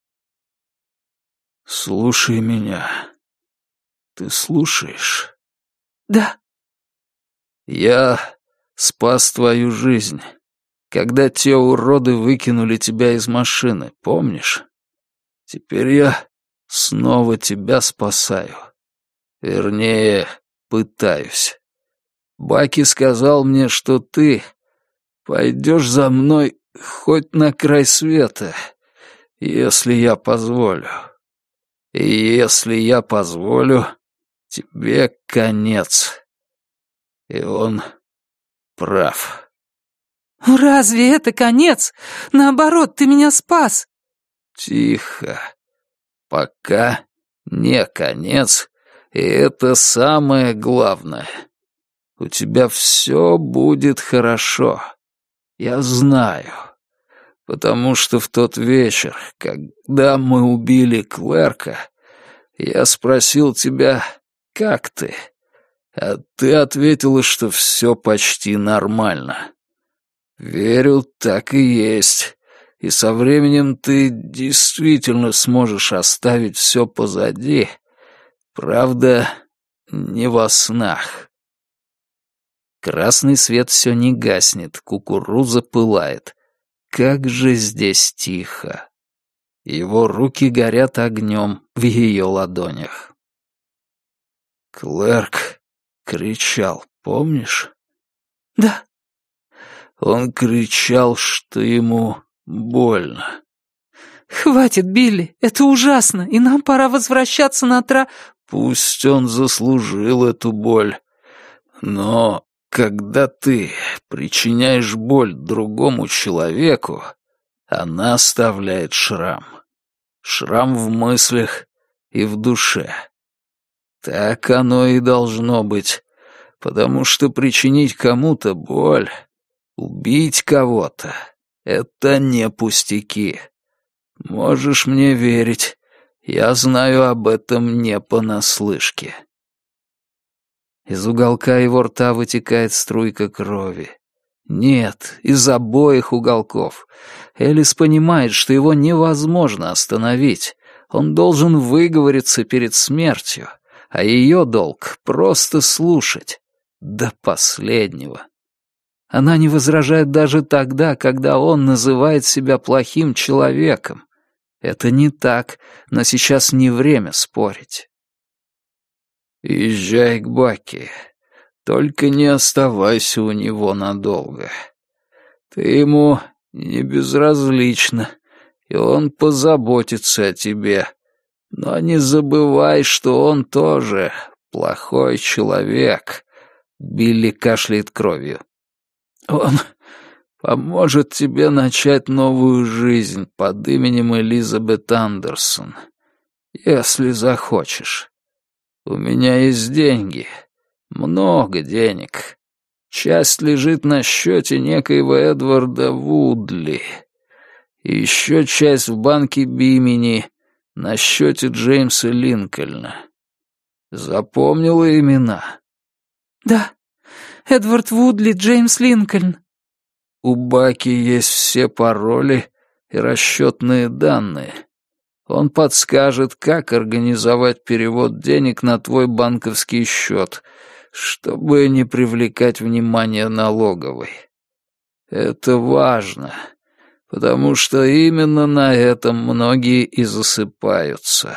«Слушай меня. Ты слушаешь?» «Да». «Я спас твою жизнь, когда те уроды выкинули тебя из машины, помнишь? Теперь я снова тебя спасаю. Вернее, пытаюсь. Баки сказал мне, что ты пойдешь за мной хоть на край света, если я позволю. И если я позволю, тебе конец». И он прав. «Разве это конец? Наоборот, ты меня спас!» «Тихо. Пока не конец, и это самое главное. У тебя все будет хорошо. Я знаю. Потому что в тот вечер, когда мы убили Клэрка, я спросил тебя, как ты? А ты ответила, что все почти нормально. Верю, так и есть. И со временем ты действительно сможешь оставить все позади. Правда, не во снах». Красный свет все не гаснет, кукуруза пылает. Как же здесь тихо. Его руки горят огнем в ее ладонях. Клэрк кричал, помнишь? «Да». Он кричал, что ему больно. «Хватит, Билли, это ужасно, и нам пора возвращаться на тра...» Пусть он заслужил эту боль, но когда ты причиняешь боль другому человеку, она оставляет шрам. Шрам в мыслях и в душе. Так оно и должно быть, потому что причинить кому-то боль, убить кого-то — это не пустяки. Можешь мне верить, я знаю об этом не понаслышке». Из уголка его рта вытекает струйка крови. Нет, из обоих уголков. Элис понимает, что его невозможно остановить. Он должен выговориться перед смертью, а ее долг — просто слушать. До последнего. Она не возражает даже тогда, когда он называет себя плохим человеком. Это не так, но сейчас не время спорить. «Езжай к Баки. Только не оставайся у него надолго. Ты ему не безразлична, и он позаботится о тебе. Но не забывай, что он тоже плохой человек». Билли кашляет кровью. «Он поможет тебе начать новую жизнь под именем Элизабет Андерсон, если захочешь. У меня есть деньги, много денег. Часть лежит на счете некоего Эдварда Вудли. И еще часть в банке Бимини на счете Джеймса Линкольна. Запомнила имена?» «Да, Эдвард Вудли, Джеймс Линкольн». «У Баки есть все пароли и расчетные данные. Он подскажет, как организовать перевод денег на твой банковский счет, чтобы не привлекать внимание налоговой. Это важно, потому что именно на этом многие и засыпаются.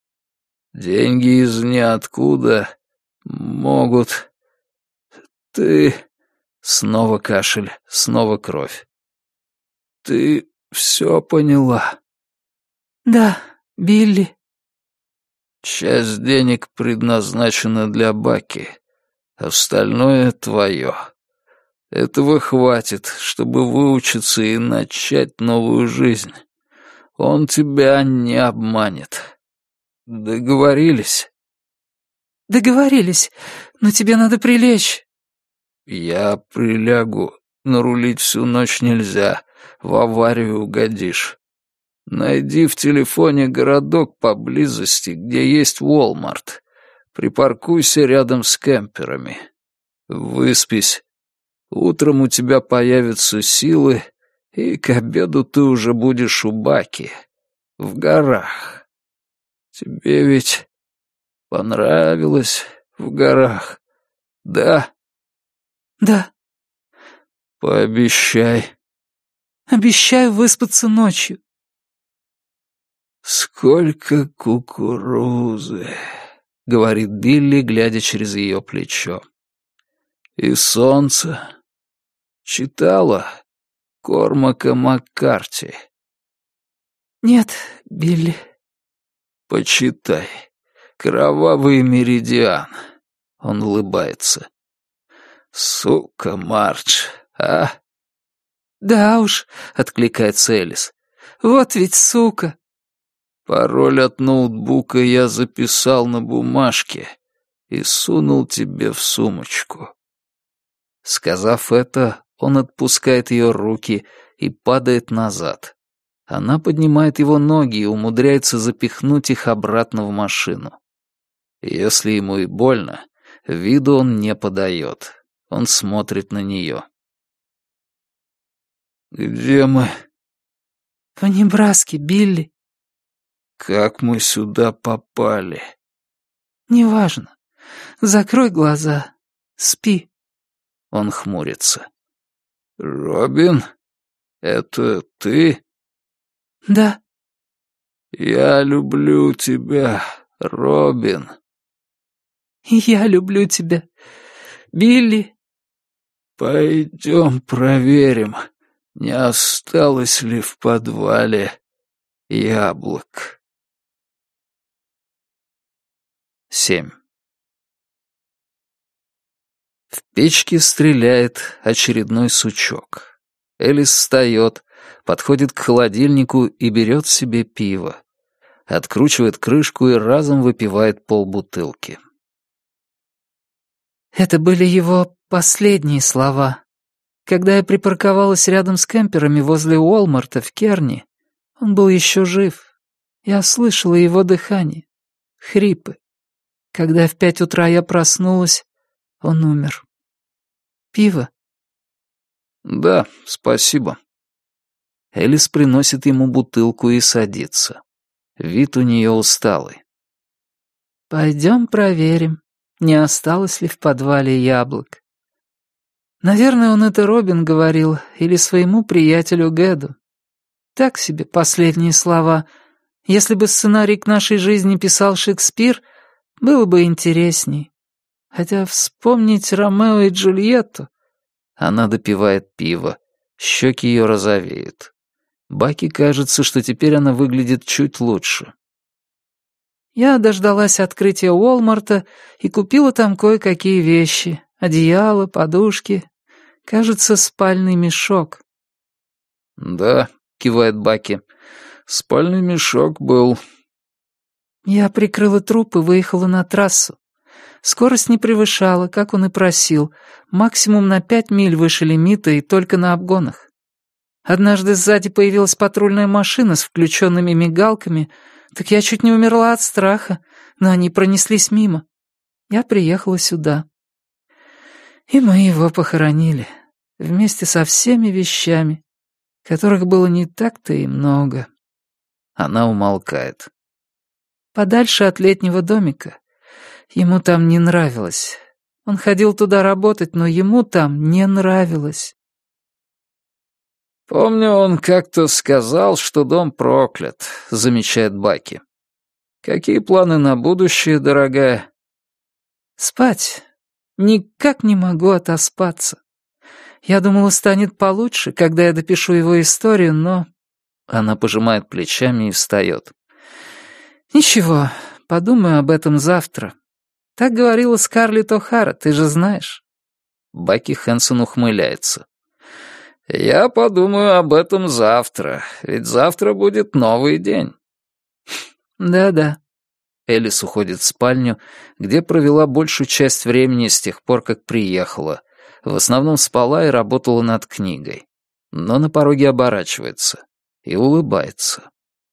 Деньги из ниоткуда могут... Ты...» Снова кашель, снова кровь. «Ты все поняла?» «Да, Билли». «Часть денег предназначена для Баки, остальное твое. Этого хватит, чтобы выучиться и начать новую жизнь. Он тебя не обманет. Договорились?» «Договорились, но тебе надо прилечь». «Я прилягу, но рулить всю ночь нельзя, в аварию угодишь». Найди в телефоне городок поблизости, где есть Walmart. Припаркуйся рядом с кемперами. Выспись. Утром у тебя появятся силы, и к обеду ты уже будешь у Баки, в горах. Тебе ведь понравилось в горах, да? Да. Пообещай. Обещаю выспаться ночью. Сколько кукурузы, — говорит Билли, глядя через ее плечо. И солнце. Читала Кормака Маккарти? Нет, Билли. Почитай. Кровавый меридиан. Он улыбается. Сука, Мардж, а? Да уж, откликается Элис. Вот ведь сука. Пароль от ноутбука я записал на бумажке и сунул тебе в сумочку. Сказав это, он отпускает ее руки и падает назад. Она поднимает его ноги и умудряется запихнуть их обратно в машину. Если ему и больно, виду он не подает. Он смотрит на нее. «Где мы?» В Небраске, Билли. «Как мы сюда попали?» Неважно. Закрой глаза. Спи. Он хмурится. «Робин? Это ты?» Да. «Я люблю тебя, Робин». Я люблю тебя. Билли. «Пойдем проверим, не осталось ли в подвале яблок». Семь. В печке стреляет очередной сучок. Элис встает, подходит к холодильнику и берет себе пиво. Откручивает крышку и разом выпивает полбутылки. Это были его последние слова. Когда я припарковалась рядом с кемперами возле Уолмарта в Керни, он был еще жив. Я слышала его дыхание, хрипы. Когда в пять утра я проснулась, он умер. Пиво? Да, спасибо. Элис приносит ему бутылку и садится. Вид у нее усталый. Пойдем проверим, не осталось ли в подвале яблок. Наверное, он это Робин говорил или своему приятелю Гэду. Так себе последние слова. Если бы сценарий к нашей жизни писал Шекспир, было бы интересней. Хотя вспомнить Ромео и Джульетту... Она допивает пиво. Щеки ее розовеют. Баки кажется, что теперь она выглядит чуть лучше. Я дождалась открытия Уолмарта и купила там кое-какие вещи. Одеяло, подушки. Кажется, спальный мешок. «Да», — кивает Баки, — «спальный мешок был». Я прикрыла труп и выехала на трассу. Скорость не превышала, как он и просил, максимум на пять миль выше лимита и только на обгонах. Однажды сзади появилась патрульная машина с включенными мигалками, так я чуть не умерла от страха, но они пронеслись мимо. Я приехала сюда. И мы его похоронили, вместе со всеми вещами, которых было не так-то и много. Она умолкает. Подальше от летнего домика. Ему там не нравилось. Он ходил туда работать, но ему там не нравилось. «Помню, он как-то сказал, что дом проклят», — замечает Баки. «Какие планы на будущее, дорогая?» «Спать. Никак не могу отоспаться. Я думала, станет получше, когда я допишу его историю, но...» Она пожимает плечами и встает. «Ничего, подумаю об этом завтра. Так говорила Скарлетт О'Хара, ты же знаешь». Баки Хэнсон ухмыляется. «Я подумаю об этом завтра, ведь завтра будет новый день». «Да-да». Элис уходит в спальню, где провела большую часть времени с тех пор, как приехала. В основном спала и работала над книгой. Но на пороге оборачивается и улыбается.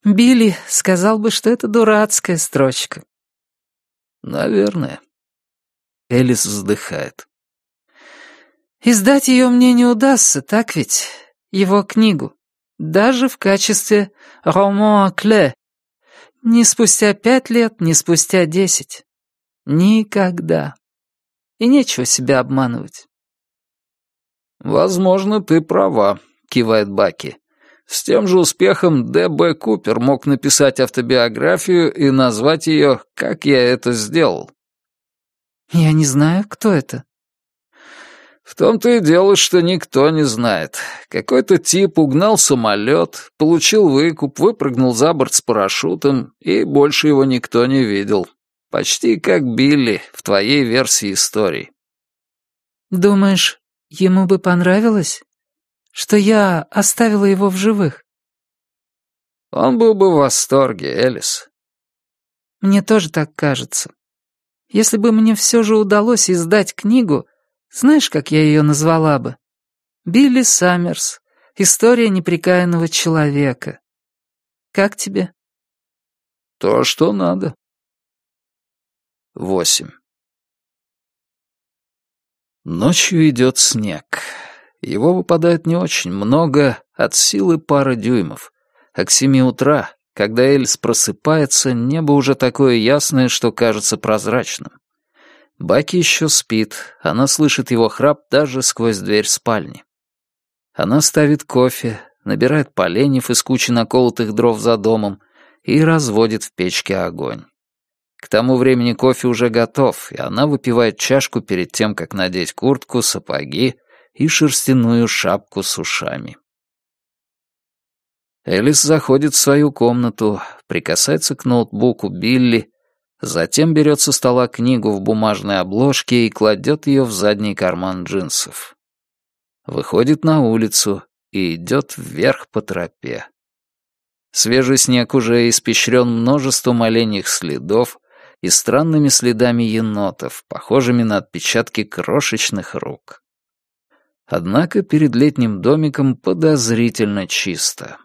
Билли сказал бы, что это дурацкая строчка. Наверное. Элис вздыхает. Издать ее мне не удастся, так ведь? Его книгу. Даже в качестве роман кле. Ни спустя пять лет, ни спустя десять. Никогда. И нечего себя обманывать. «Возможно, ты права», — кивает Баки. «С тем же успехом Д Б Купер мог написать автобиографию и назвать ее «Как я это сделал». Я не знаю, кто это. В том-то и дело, что никто не знает. Какой-то тип угнал самолет, получил выкуп, выпрыгнул за борт с парашютом, и больше его никто не видел. Почти как Билли в твоей версии истории. Думаешь, ему бы понравилось, что я оставила его в живых? Он был бы в восторге, Элис. Мне тоже так кажется. Если бы мне все же удалось издать книгу, знаешь, как я ее назвала бы? Билли Саммерс. История неприкаянного человека. Как тебе? То, что надо. Восемь. Ночью идет снег. Его выпадает не очень много, от силы пара дюймов. А к семи утра, когда Эльс просыпается, небо уже такое ясное, что кажется прозрачным. Баки еще спит, она слышит его храп даже сквозь дверь спальни. Она ставит кофе, набирает поленьев из кучи наколотых дров за домом и разводит в печке огонь. К тому времени кофе уже готов, и она выпивает чашку перед тем, как надеть куртку, сапоги и шерстяную шапку с ушами. Элис заходит в свою комнату, прикасается к ноутбуку Билли, затем берет со стола книгу в бумажной обложке и кладет ее в задний карман джинсов. Выходит на улицу и идет вверх по тропе. Свежий снег уже испещрен множеством оленьих следов и странными следами енотов, похожими на отпечатки крошечных рук. Однако перед летним домиком подозрительно чисто.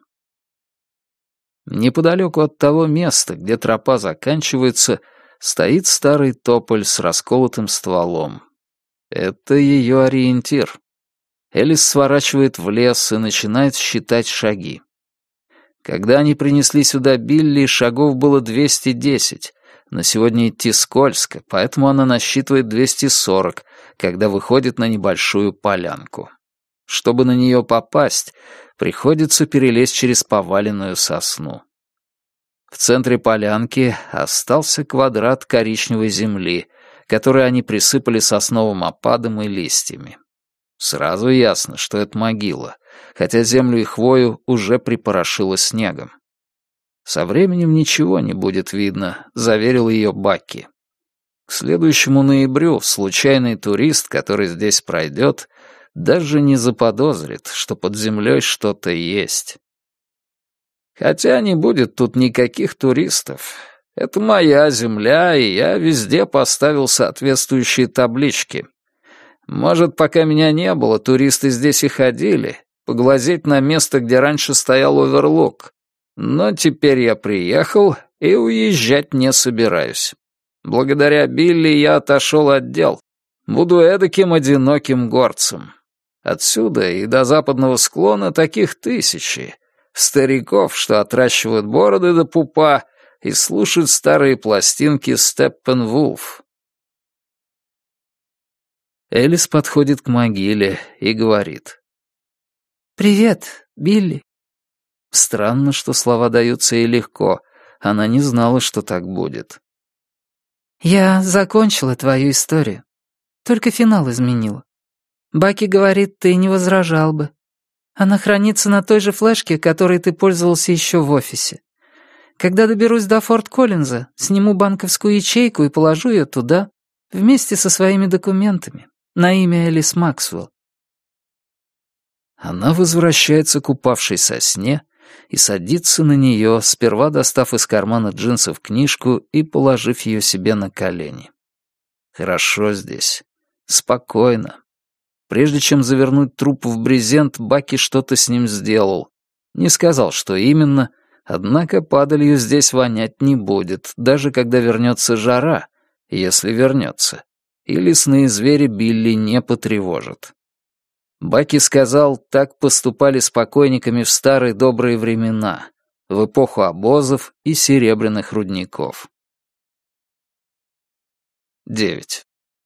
Неподалеку от того места, где тропа заканчивается, стоит старый тополь с расколотым стволом. Это ее ориентир. Элис сворачивает в лес и начинает считать шаги. Когда они принесли сюда Билли, шагов было двести десять, но сегодня идти скользко, поэтому она насчитывает двести сорок, когда выходит на небольшую полянку. Чтобы на нее попасть, приходится перелезть через поваленную сосну. В центре полянки остался квадрат коричневой земли, который они присыпали сосновым опадом и листьями. Сразу ясно, что это могила, хотя землю и хвою уже припорошило снегом. «Со временем ничего не будет видно», — заверил ее Баки. К следующему ноябрю случайный турист, который здесь пройдет, даже не заподозрит, что под землей что-то есть. Хотя не будет тут никаких туристов. Это моя земля, и я везде поставил соответствующие таблички. Может, пока меня не было, туристы здесь и ходили, поглазеть на место, где раньше стоял оверлок. Но теперь я приехал и уезжать не собираюсь. Благодаря Билли я отошел от дел. Буду эдаким одиноким горцем. Отсюда и до западного склона таких тысячи. Стариков, что отращивают бороды до пупа и слушают старые пластинки Степпенвулф. Элис подходит к могиле и говорит. «Привет, Билли». Странно, что слова даются ей легко. Она не знала, что так будет. «Я закончила твою историю. Только финал изменила. Баки говорит, ты не возражал бы. Она хранится на той же флешке, которой ты пользовался еще в офисе. Когда доберусь до Форт Коллинза, сниму банковскую ячейку и положу ее туда, вместе со своими документами, на имя Элис Максвелл». Она возвращается к упавшей сосне и садится на нее, сперва достав из кармана джинсов книжку и положив ее себе на колени. Хорошо здесь. Спокойно. Прежде чем завернуть труп в брезент, Баки что-то с ним сделал. Не сказал, что именно, Однако падалью здесь вонять не будет, даже когда вернется жара, если вернется, и лесные звери Билли не потревожат. Баки сказал, так поступали с покойниками в старые добрые времена, в эпоху обозов и серебряных рудников. девять.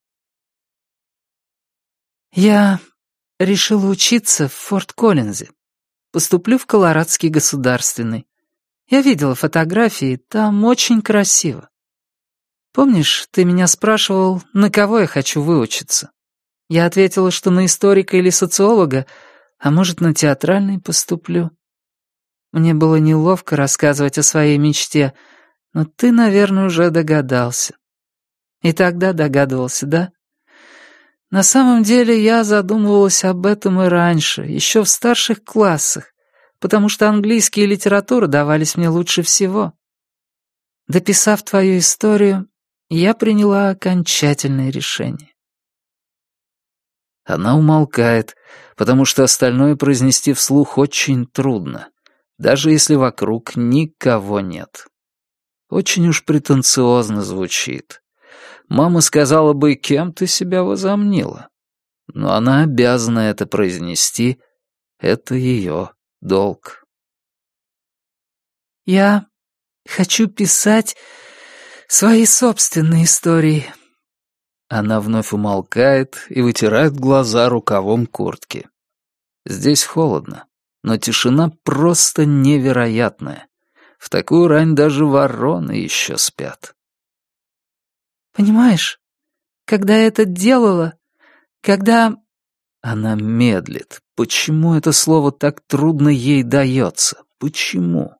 Я решила учиться в Форт-Коллинзе. Поступлю в Колорадский государственный. Я видела фотографии, там очень красиво. Помнишь, ты меня спрашивал, на кого я хочу выучиться? Я ответила, что на историка или социолога, а может, на театральный поступлю. Мне было неловко рассказывать о своей мечте, но ты, наверное, уже догадался. И тогда догадывался, да? На самом деле я задумывалась об этом и раньше, еще в старших классах, потому что английский и литература давались мне лучше всего. Дописав твою историю, я приняла окончательное решение. Она умолкает, потому что остальное произнести вслух очень трудно, даже если вокруг никого нет. Очень уж претенциозно звучит. Мама сказала бы, кем ты себя возомнила. Но она обязана это произнести. Это ее долг. Я хочу писать свои собственные истории. Она вновь умолкает и вытирает глаза рукавом куртки. Здесь холодно, но тишина просто невероятная. В такую рань даже вороны еще спят. Понимаешь, когда я это делала, когда... Она медлит. Почему это слово так трудно ей дается? Почему?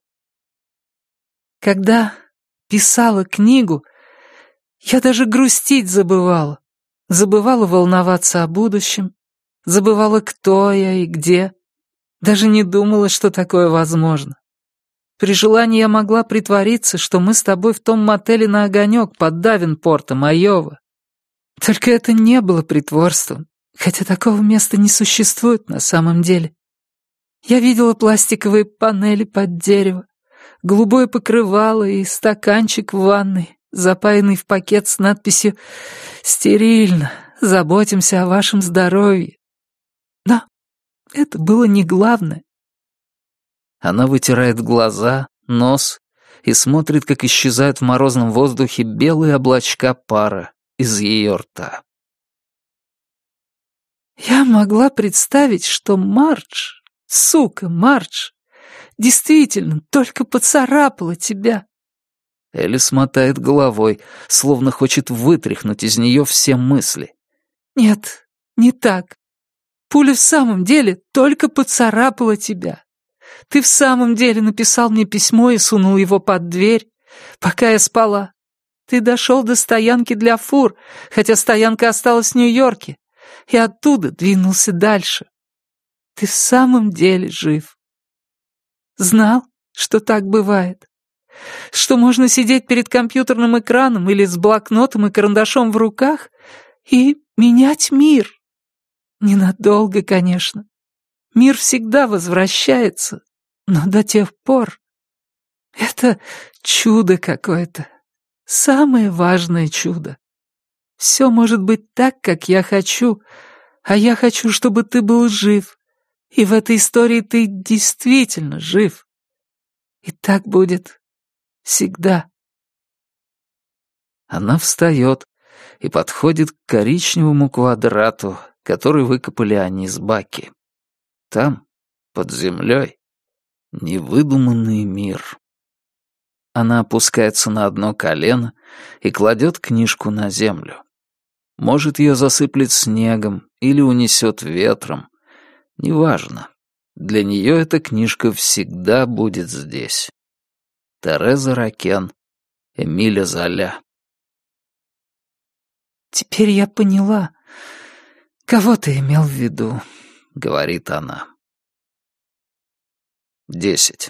Когда писала книгу, я даже грустить забывала. Забывала волноваться о будущем, забывала, кто я и где. Даже не думала, что такое возможно. При желании я могла притвориться, что мы с тобой в том мотеле на огонек под Давенпортом, Айова. Только это не было притворством, хотя такого места не существует на самом деле. Я видела пластиковые панели под дерево, голубое покрывало и стаканчик в ванной, запаянный в пакет с надписью «Стерильно, заботимся о вашем здоровье». Но это было не главное. Она вытирает глаза, нос и смотрит, как исчезают в морозном воздухе белые облачка пара из ее рта. Я могла представить, что Мардж, сука Мардж, действительно только поцарапала тебя. Элис мотает головой, словно хочет вытряхнуть из нее все мысли. Нет, не так. Пуля в самом деле только поцарапала тебя. Ты в самом деле написал мне письмо и сунул его под дверь, пока я спала. Ты дошел до стоянки для фур, хотя стоянка осталась в Нью-Йорке, и оттуда двинулся дальше. Ты в самом деле жив. Знал, что так бывает? Что можно сидеть перед компьютерным экраном или с блокнотом и карандашом в руках и менять мир? Ненадолго, конечно. Мир всегда возвращается, но до тех пор... Это чудо какое-то. Самое важное чудо. Все может быть так, как я хочу, а я хочу, чтобы ты был жив. И в этой истории ты действительно жив. И так будет всегда. Она встает и подходит к коричневому квадрату, который выкопали они с Баки. Там, под землей, невыдуманный мир. Она опускается на одно колено и кладет книжку на землю. Может, ее засыплет снегом или унесет ветром. Неважно. Для нее эта книжка всегда будет здесь. Тереза Ракен, Эмиля Золя. «Теперь я поняла, кого ты имел в виду», — говорит она. Десять.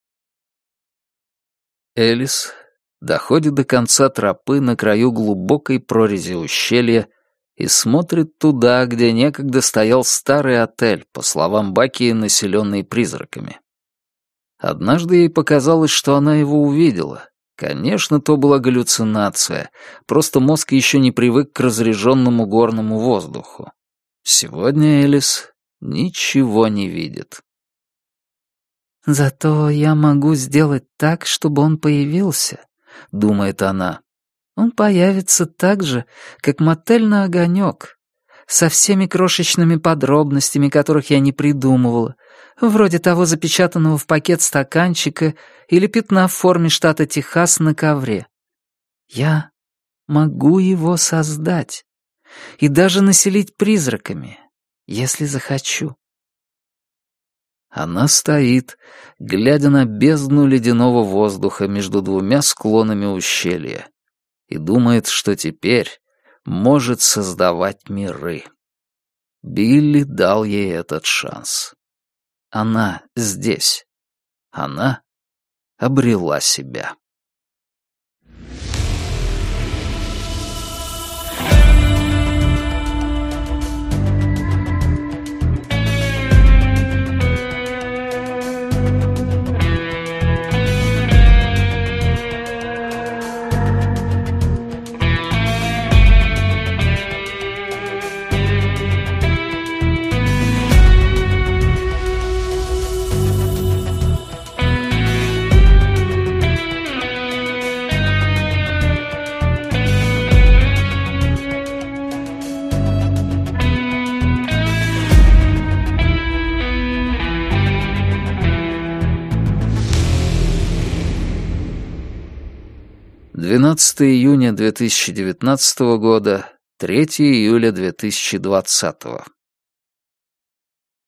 Элис доходит до конца тропы на краю глубокой прорези ущелья и смотрит туда, где некогда стоял старый отель, по словам Баки, населенный призраками. Однажды ей показалось, что она его увидела. Конечно, то была галлюцинация, просто мозг еще не привык к разреженному горному воздуху. Сегодня Элис ничего не видит. «Зато я могу сделать так, чтобы он появился», — думает она. «Он появится так же, как мотель на огонек, со всеми крошечными подробностями, которых я не придумывала, вроде того запечатанного в пакет стаканчика или пятна в форме штата Техас на ковре. Я могу его создать и даже населить призраками, если захочу». Она стоит, глядя на бездну ледяного воздуха между двумя склонами ущелья, и думает, что теперь может создавать миры. Билли дал ей этот шанс. Она здесь. Она обрела себя. двенадцатого июня две тысячи девятнадцатого года, третьего июля две тысячи двадцатого.